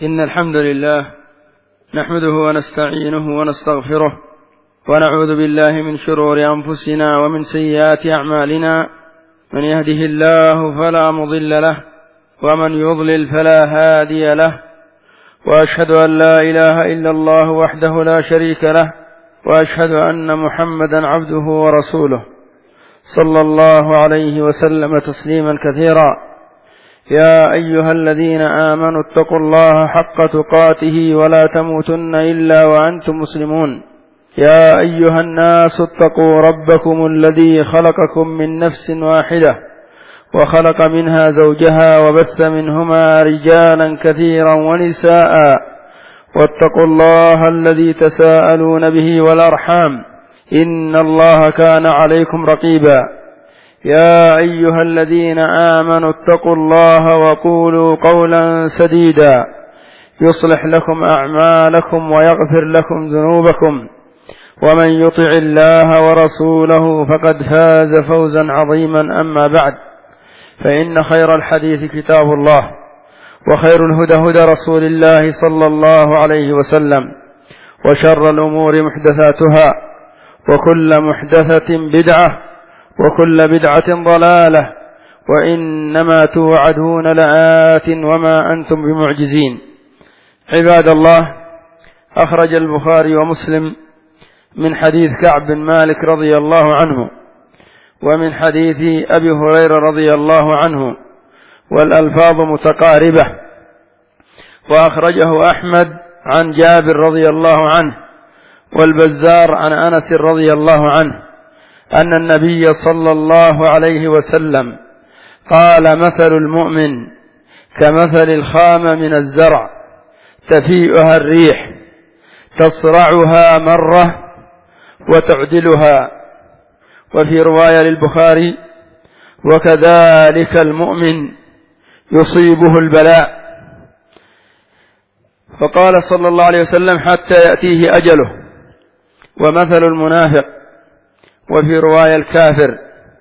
إن الحمد لله نحمده ونستعينه ونستغفره ونعوذ بالله من شرور أنفسنا ومن سيئات أعمالنا. من يهده الله فلا مضل له ومن يضلل فلا هادي له، وأشهد أن لا إله إلا الله وحده لا شريك له، وأشهد أن محمدا عبده ورسوله صلى الله عليه وسلم تسليما كثيرا. يا أيها الذين آمنوا اتقوا الله حق تقاته ولا تموتن إلا وأنتم مسلمون. يا أيها الناس اتقوا ربكم الذي خلقكم من نفس واحدة وخلق منها زوجها وبث منهما رجالا كثيرا ونساء، واتقوا الله الذي تساءلون به والأرحام إن الله كان عليكم رقيبا. يا أيها الذين آمنوا اتقوا الله وقولوا قولا سديدا يصلح لكم أعمالكم ويغفر لكم ذنوبكم، ومن يطع الله ورسوله فقد فاز فوزا عظيما. أما بعد، فإن خير الحديث كتاب الله، وخير الهدى هدى رسول الله صلى الله عليه وسلم، وشر الأمور محدثاتها، وكل محدثة بدعة، وكل بدعة ضلالة، وإنما توعدون لآت وما أنتم بمعجزين. عباد الله، أخرج البخاري ومسلم من حديث كعب بن مالك رضي الله عنه، ومن حديث أبي هريرة رضي الله عنه، والألفاظ متقاربة. وأخرجه أحمد عن جابر رضي الله عنه، والبزار عن أنس رضي الله عنه أن النبي صلى الله عليه وسلم قال: مثل المؤمن كمثل الخام من الزرع تفيئها الريح تصرعها مرة وتعدلها. وفي رواية للبخاري: وكذلك المؤمن يصيبه البلاء. فقال صلى الله عليه وسلم: حتى يأتيه أجله. ومثل المنافق، وفي رواية الكافر،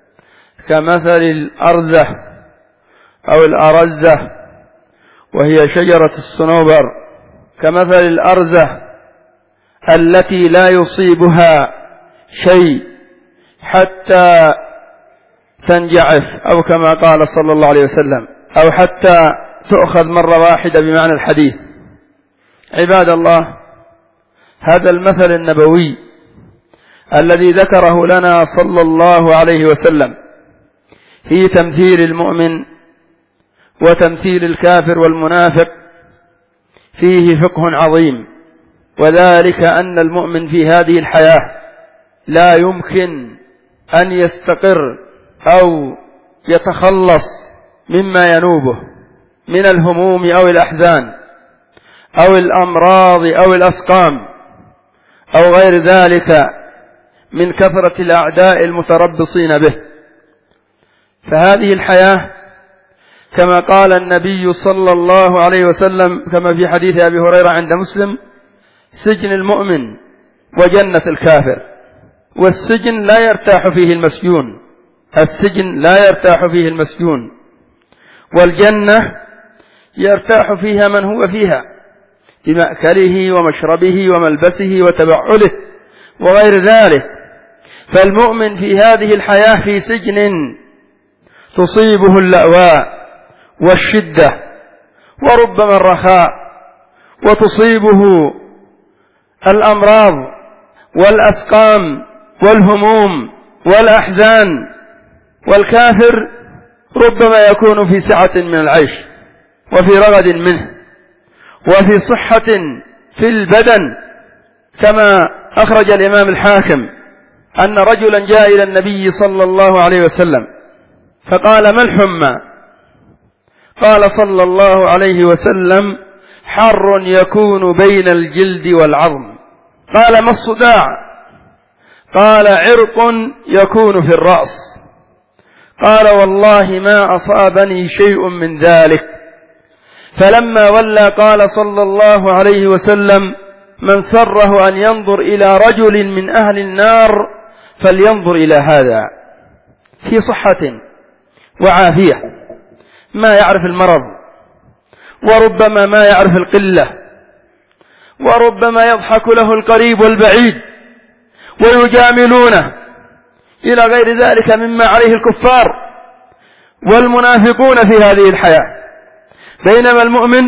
كمثل الأرزة أو الأرزة، وهي شجرة الصنوبر، كمثل الأرزة التي لا يصيبها شيء حتى تنجعف، أو كما قال صلى الله عليه وسلم، أو حتى تؤخذ مرة واحدة بمعنى الحديث. عباد الله، هذا المثل النبوي الذي ذكره لنا صلى الله عليه وسلم في تمثيل المؤمن وتمثيل الكافر والمنافق فيه فقه عظيم، وذلك أن المؤمن في هذه الحياة لا يمكن أن يستقر أو يتخلص مما ينوبه من الهموم أو الأحزان أو الأمراض أو الأسقام أو غير ذلك من كثرة الأعداء المتربصين به. فهذه الحياة كما قال النبي صلى الله عليه وسلم كما في حديث أبي هريرة عند مسلم: سجن المؤمن وجنة الكافر. والسجن لا يرتاح فيه المسجون، السجن لا يرتاح فيه المسجون، والجنة يرتاح فيها من هو فيها بمأكله ومشربه وملبسه وتبعله وغير ذلك. فالمؤمن في هذه الحياة في سجن تصيبه اللأواء والشدة وربما الرخاء، وتصيبه الأمراض والأسقام والهموم والأحزان. والكافر ربما يكون في سعة من العيش وفي رغد منه وفي صحة في البدن، كما أخرج الإمام الحاكم أن رجلا جاء إلى النبي صلى الله عليه وسلم فقال: ما الحمى؟ قال صلى الله عليه وسلم: حر يكون بين الجلد والعظم. قال: ما الصداع؟ قال: عرق يكون في الرأس. قال: والله ما أصابني شيء من ذلك. فلما ولى قال صلى الله عليه وسلم: من سره أن ينظر إلى رجل من أهل النار فلينظر إلى هذا، في صحة وعافية، ما يعرف المرض وربما ما يعرف القلة، وربما يضحك له القريب والبعيد ويجاملونه إلى غير ذلك مما عليه الكفار والمنافقون في هذه الحياة. بينما المؤمن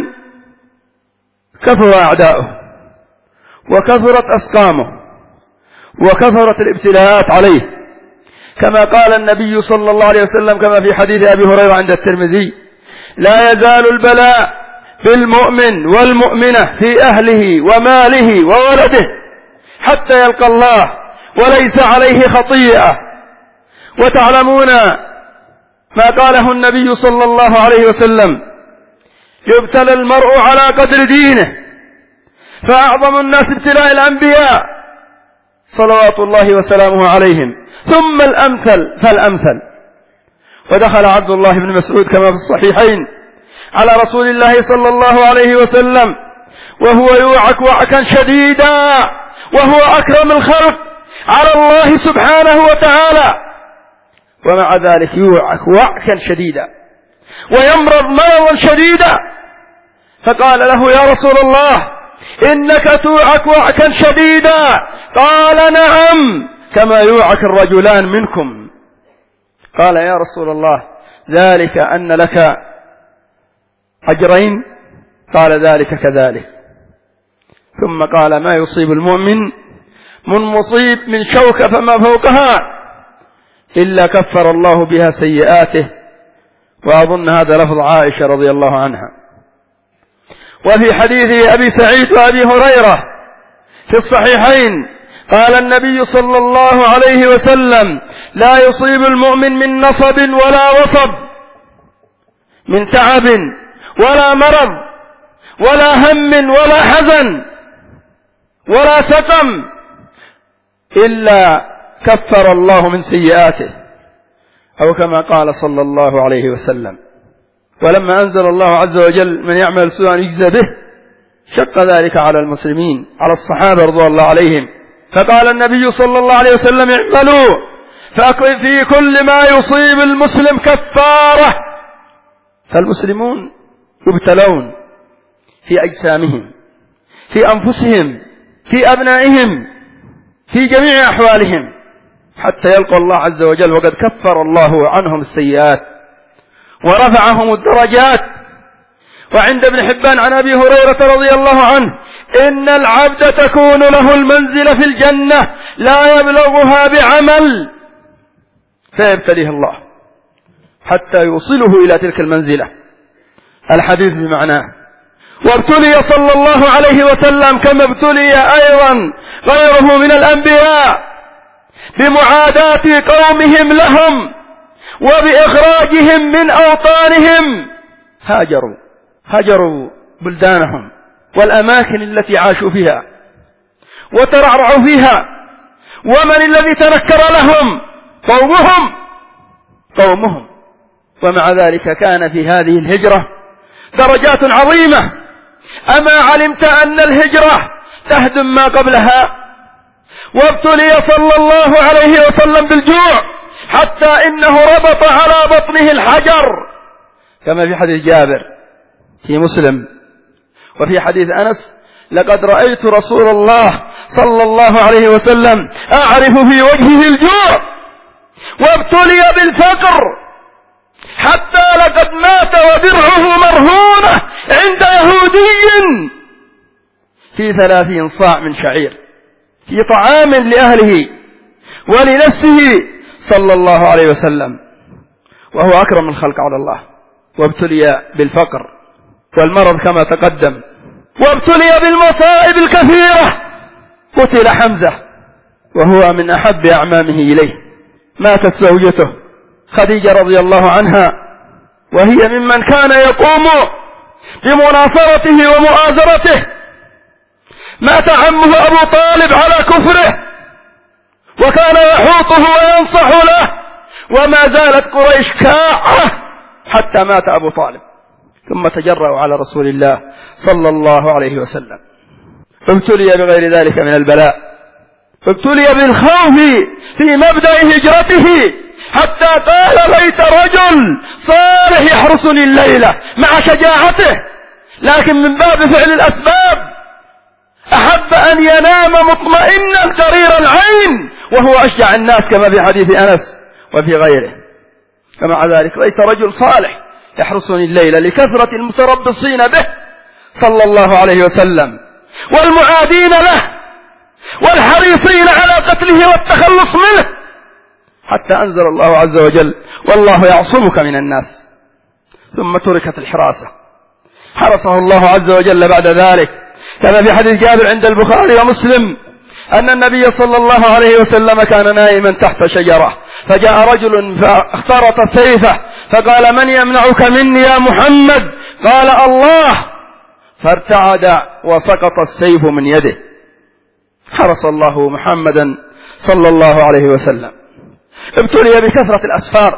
كثر أعداؤه وكثرت أسقامه وكثرت الابتلاءات عليه، كما قال النبي صلى الله عليه وسلم كما في حديث أبي هريرة عند الترمذي: لا يزال البلاء بالمؤمن والمؤمنة في أهله وماله وولده حتى يلقى الله وليس عليه خطيئة. وتعلمون ما قاله النبي صلى الله عليه وسلم: يبتلى المرء على قدر دينه، فأعظم الناس ابتلاء الأنبياء صلوات الله وسلامه عليهم، ثم الأمثل فالأمثل. ودخل عبد الله بن مسعود كما في الصحيحين على رسول الله صلى الله عليه وسلم وهو يوعك وعكا شديدا، وهو أكرم الخلق على الله سبحانه وتعالى، ومع ذلك يوعك وعكا شديدا ويمرض مرضا شديدا. فقال له: يا رسول الله إنك توعك وعكا شديدا. قال: نعم، كما يوعك الرجلان منكم. قال: يا رسول الله ذلك أن لك أجرين؟ قال: ذلك كذلك. ثم قال: ما يصيب المؤمن من مصيب من شوكة فما فوقها إلا كفر الله بها سيئاته. وأظن هذا لفظ عائشة رضي الله عنها. وفي حديث أبي سعيد وأبي هريرة في الصحيحين قال النبي صلى الله عليه وسلم: لا يصيب المؤمن من نصب ولا وصب، من تعب ولا مرض ولا هم ولا حزن ولا سقم إلا كفر الله من سيئاته، أو كما قال صلى الله عليه وسلم. ولما أنزل الله عز وجل: من يعمل سوءا يجزى به، شق ذلك على المسلمين على الصحابة رضي الله عليهم، فقال النبي صلى الله عليه وسلم: اعملوا ففي كل ما يصيب المسلم كفارة. فالمسلمون يبتلون في أجسامهم، في أنفسهم، في أبنائهم، في جميع أحوالهم، حتى يلقوا الله عز وجل وقد كفر الله عنهم السيئات ورفعهم الدرجات. وعند ابن حبان عن أبي هريرة رضي الله عنه: إن العبد تكون له المنزلة في الجنة لا يبلغها بعمل فيبتليه الله حتى يوصله إلى تلك المنزلة. الحديث بمعناه. وابتلي صلى الله عليه وسلم كما ابتلي أيضا غيره من الأنبياء بمعاداة قومهم لهم وبإخراجهم من أوطانهم. هاجروا بلدانهم والأماكن التي عاشوا فيها وترعرعوا فيها. ومن الذي تنكر لهم؟ قومهم. ومع ذلك كان في هذه الهجرة درجات عظيمة. أما علمت أن الهجرة تهدم ما قبلها؟ وابتلي صلى الله عليه وسلم بالجوع حتى إنه ربط على بطنه الحجر كما في حديث جابر في مسلم. وفي حديث أنس: لقد رأيت رسول الله صلى الله عليه وسلم أعرف في وجهه الجوع. وابتلي بالفقر حتى لقد مات ودرعه مرهونة عند يهودي في 30 صاع من شعير في طعام لأهله ولنفسه صلى الله عليه وسلم، وهو أكرم الخلق على الله. وابتلي بالفقر والمرض كما تقدم. وابتلي بالمصائب الكثيرة. قتل حمزة وهو من أحب أعمامه إليه. ماتت زوجته خديجة رضي الله عنها وهي ممن كان يقوم بمناصرته ومؤازرته. مات عمه أبو طالب على كفره وكان يحوطه وينصح له، وما زالت قريش كاعة حتى مات أبو طالب. ثم تجرأوا على رسول الله صلى الله عليه وسلم. فابتلي بغير ذلك من البلاء. فابتلي بالخوف في مبدأ هجرته حتى قال: ليت رجل صالح يحرسني الليلة. مع شجاعته لكن من باب فعل الأسباب أحب أن ينام مطمئنا قرير العين وهو أشجع الناس، كما في حديث أنس وفي غيره. فمع ذلك ليس رجل صالح يحرسني الليل لكثرة المتربصين به صلى الله عليه وسلم والمعادين له والحريصين على قتله والتخلص منه، حتى أنزل الله عز وجل: والله يعصمك من الناس. ثم تركت الحراسة، حرسه الله عز وجل بعد ذلك، كما في حديث جابر عند البخاري ومسلم أن النبي صلى الله عليه وسلم كان نائما تحت شجرة، فجاء رجل فاخترط سيفه فقال: من يمنعك مني يا محمد؟ قال: الله. فارتعد وسقط السيف من يده. حرس الله محمدا صلى الله عليه وسلم. ابتلي بكثرة الأسفار،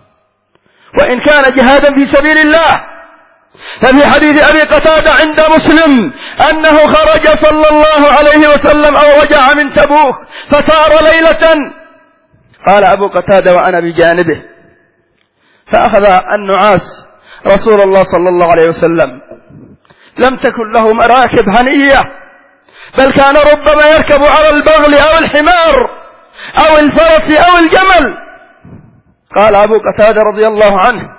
وإن كان جهادا في سبيل الله، ففي حديث أبي قتادة عند مسلم أنه خرج صلى الله عليه وسلم أو رجع من تبوك فسار ليلة، قال أبو قتادة وأنا بجانبه، فأخذ النعاس رسول الله صلى الله عليه وسلم، لم تكن له مراكب هنية، بل كان ربما يركب على البغل أو الحمار أو الفرس أو الجمل. قال أبو قتادة رضي الله عنه: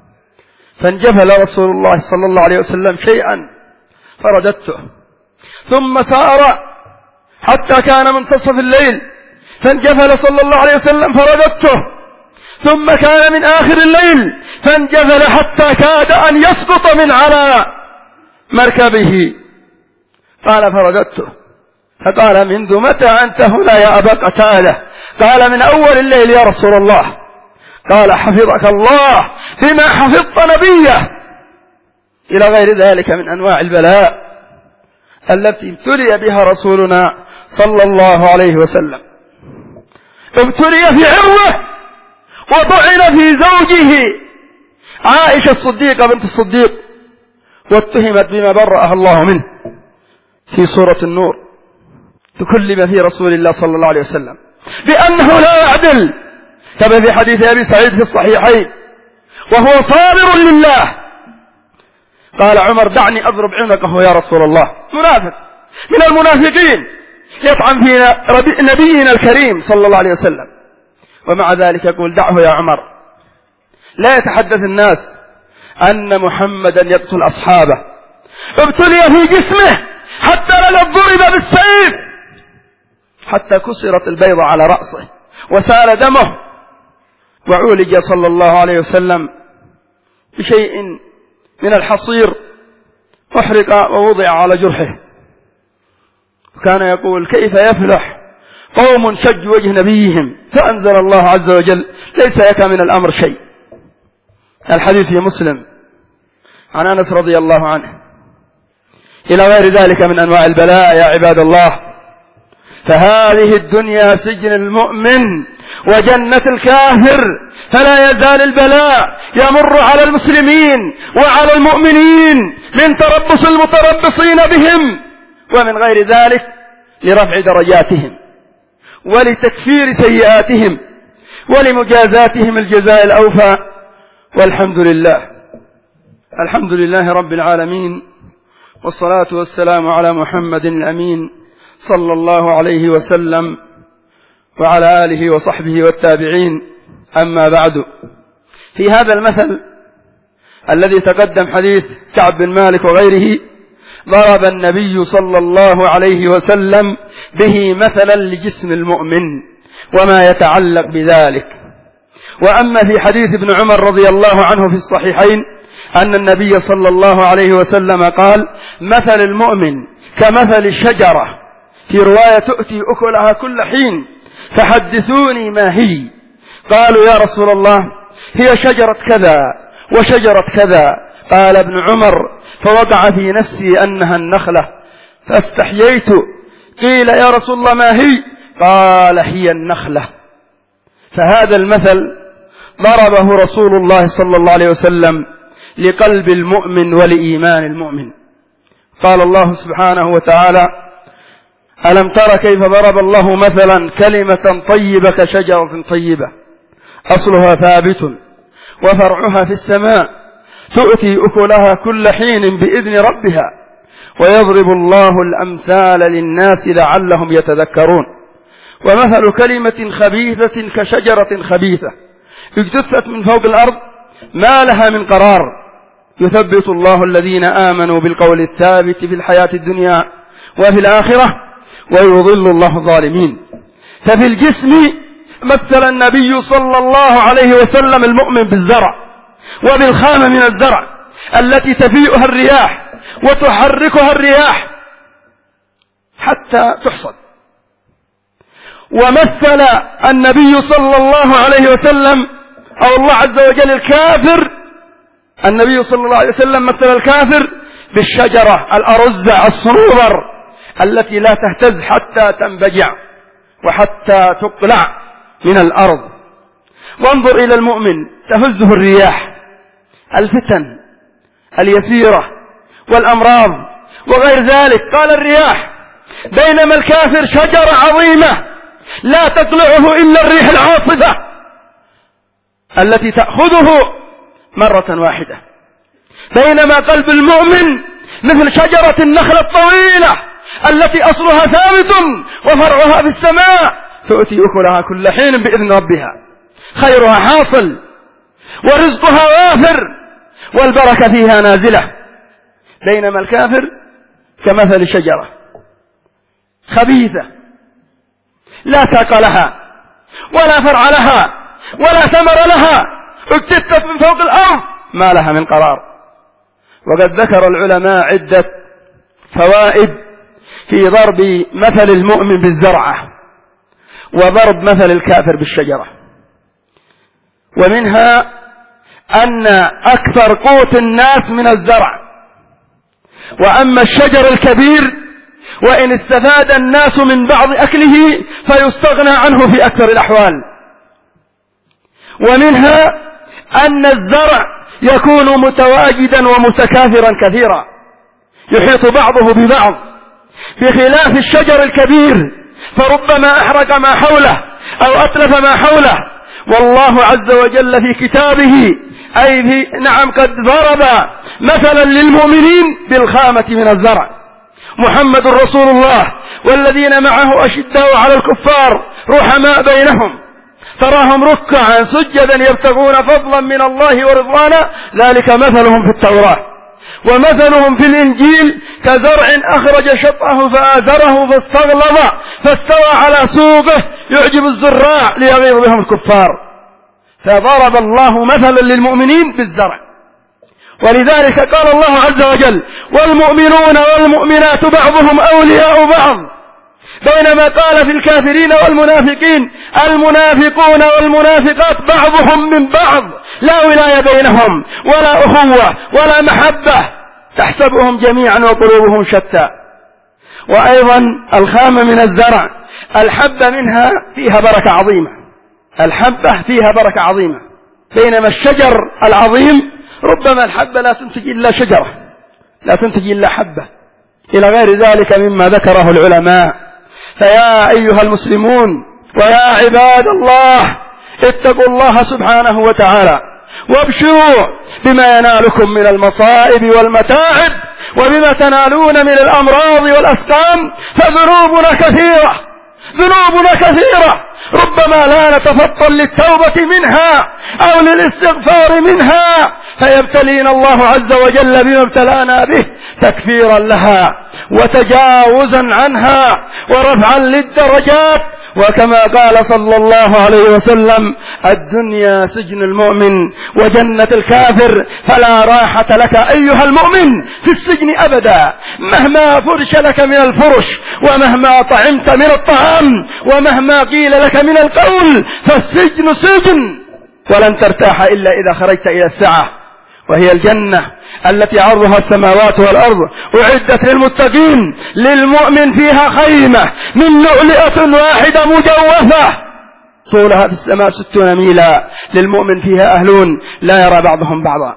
فانجفل رسول الله صلى الله عليه وسلم شيئا فرددته، ثم سار حتى كان منتصف الليل فانجفل صلى الله عليه وسلم فرددته، ثم كان من آخر الليل فانجفل حتى كاد أن يسقط من على مركبه، قال: فرددته. فقال: منذ متى أنت هنا يا أبا قتادة؟ قال: من أول الليل يا رسول الله. قال: حفظك الله بما حفظت نبيه. إلى غير ذلك من أنواع البلاء التي ابتلي بها رسولنا صلى الله عليه وسلم. ابتلي في عرضه وطعن في زوجه عائشة الصديقة بنت الصديق، واتهمت بما برأها الله منه في سورة النور، تكلم في رسول الله صلى الله عليه وسلم بأنه لا يعدل، كما في حديث أبي سعيد في الصحيحين، وهو صابر لله. قال عمر: دعني أضرب عنقه يا رسول الله. منافق من المنافقين يطعن في نبينا الكريم صلى الله عليه وسلم، ومع ذلك يقول: دعه يا عمر، لا يتحدث الناس أن محمدا يقتل أصحابه. ابتلي في جسمه حتى لقد ضرب بالسيف حتى كسرت البيضة على رأسه وسال دمه، وعولج صلى الله عليه وسلم بشيء من الحصير، أحرق ووضع على جرحه. وكان يقول: كيف يفلح قوم شجوا وجه نبيهم؟ فأنزل الله عز وجل: ليس لك من الأمر شيء. الحديث في مسلم عن أنس رضي الله عنه. إلى غير ذلك من أنواع البلاء يا عباد الله. فهذه الدنيا سجن المؤمن وجنة الكافر، فلا يزال البلاء يمر على المسلمين وعلى المؤمنين من تربص المتربصين بهم، ومن غير ذلك لرفع درجاتهم ولتكفير سيئاتهم ولمجازاتهم الجزاء الأوفى. والحمد لله، الحمد لله رب العالمين، والصلاة والسلام على محمد الأمين صلى الله عليه وسلم وعلى آله وصحبه والتابعين. أما بعد، في هذا المثل الذي تقدم حديث كعب بن مالك وغيره، ضرب النبي صلى الله عليه وسلم به مثلا لجسم المؤمن وما يتعلق بذلك. وأما في حديث ابن عمر رضي الله عنه في الصحيحين أن النبي صلى الله عليه وسلم قال: مثل المؤمن كمثل الشجرة، في رواية تؤتي أكلها كل حين، فحدثوني ما هي. قالوا: يا رسول الله، هي شجرة كذا وشجرة كذا. قال ابن عمر: فوقع في نفسي أنها النخلة فاستحييت. قيل: يا رسول الله ما هي؟ قال: هي النخلة. فهذا المثل ضربه رسول الله صلى الله عليه وسلم لقلب المؤمن ولإيمان المؤمن. قال الله سبحانه وتعالى: ألم تر كيف ضرب الله مثلا كلمة طيبة كشجرة طيبة أصلها ثابت وفرعها في السماء تؤتي أكلها كل حين بإذن ربها ويضرب الله الأمثال للناس لعلهم يتذكرون. ومثل كلمة خبيثة كشجرة خبيثة اجتثت من فوق الأرض ما لها من قرار يثبت الله الذين آمنوا بالقول الثابت في الحياة الدنيا وفي الآخرة ويضل الله الظالمين. ففي الجسم مثل النبي صلى الله عليه وسلم المؤمن بالزرع وبالخامة من الزرع التي تفيئها الرياح وتحركها الرياح حتى تحصد. ومثل النبي صلى الله عليه وسلم أو الله عز وجل الكافر، النبي صلى الله عليه وسلم مثل الكافر بالشجرة الأرزة الصنوبر التي لا تهتز حتى تنبجع وحتى تقلع من الأرض. وانظر إلى المؤمن تهزه الرياح، الفتن اليسيرة والأمراض وغير ذلك قال الرياح، بينما الكافر شجرة عظيمة لا تقلعه إلا الريح العاصفة التي تأخذه مرة واحدة. بينما قلب المؤمن مثل شجرة النخل الطويلة التي أصلها ثابت وفرعها في السماء تؤتي أكلها كل حين بإذن ربها، خيرها حاصل ورزقها وافر والبركة فيها نازلة. بينما الكافر كمثل شجرة خبيثة لا ساق لها ولا فرع لها ولا ثمر لها، اجتثت من فوق الأرض ما لها من قرار. وقد ذكر العلماء عدة فوائد في ضرب مثل المؤمن بالزرعة وضرب مثل الكافر بالشجرة. ومنها أن أكثر قوت الناس من الزرع، وأما الشجر الكبير وإن استفاد الناس من بعض أكله فيستغنى عنه في أكثر الأحوال. ومنها أن الزرع يكون متواجدا ومتكاثرا كثيرا يحيط بعضه ببعض، بخلاف الشجر الكبير فربما أحرق ما حوله أو أتلف ما حوله. والله عز وجل في كتابه أي في قد ضرب مثلا للمؤمنين بالخامة من الزرع. محمد رسول الله والذين معه أشداء على الكفار رحماء بينهم تراهم ركعا سجدا يبتغون فضلا من الله ورضوانا، ذلك مثلهم في التوراة. ومثلهم في الإنجيل كزرع أخرج شطأه فآزره فاستغلظ فاستوى على سوقه يعجب الزراع ليغيظ بهم الكفار. فضرب الله مثلا للمؤمنين بالزرع. ولذلك قال الله عز وجل والمؤمنون والمؤمنات بعضهم أولياء بعض، بينما قال في الكافرين والمنافقين المنافقون والمنافقات بعضهم من بعض لا ولاية بينهم ولا أخوة ولا محبة تحسبهم جميعا وقلوبهم شتى. وأيضا الخامة من الزرع الحبة منها فيها بركة عظيمة، الحبة فيها بركة عظيمة، بينما الشجر العظيم ربما الحبة لا تنتج إلا شجرة، لا تنتج إلا حبة، إلى غير ذلك مما ذكره العلماء. فيا أيها المسلمون ويا عباد الله اتقوا الله سبحانه وتعالى وابشروا بما ينالكم من المصائب والمتاعب وبما تنالون من الأمراض والأسقام، فذنوبنا كثيرة، ذنوبنا كثيرة ربما لا نتفطن للتوبة منها أو للاستغفار منها، فيبتلينا الله عز وجل بما ابتلانا به تكفيرا لها وتجاوزا عنها ورفعا للدرجات. وكما قال صلى الله عليه وسلم الدنيا سجن المؤمن وجنة الكافر، فلا راحة لك أيها المؤمن في السجن أبدا، مهما فرش لك من الفرش ومهما طعمت من الطعام ومهما قيل لك من القول، فالسجن سجن ولن ترتاح إلا إذا خرجت إلى الساعة، وهي الجنة التي عرضها السماوات والأرض أعدت للمتقين. للمؤمن فيها خيمة من لؤلؤة واحدة مجوفة طولها في السماء 60 ميلا، للمؤمن فيها أهلون لا يرى بعضهم بعضا.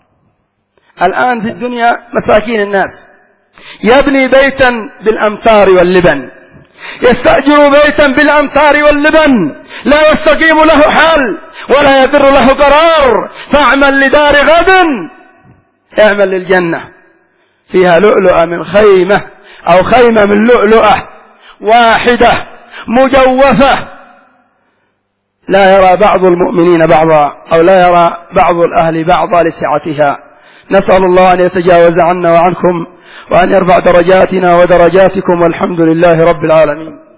الآن في الدنيا مساكين الناس يبني بيتا بالأمتار واللبن، يستأجر بيتا بالأمتار واللبن، لا يستقيم له حال ولا يدر له قرار، فاعمل لدار غد اعمل للجنة فيها لؤلؤة من خيمة أو خيمة من لؤلؤة واحدة مجوفة لا يرى بعض المؤمنين بعضا أو لا يرى بعض الأهل بعضا لسعتها. نسأل الله أن يتجاوز عنا وعنكم وأن يرفع درجاتنا ودرجاتكم والحمد لله رب العالمين.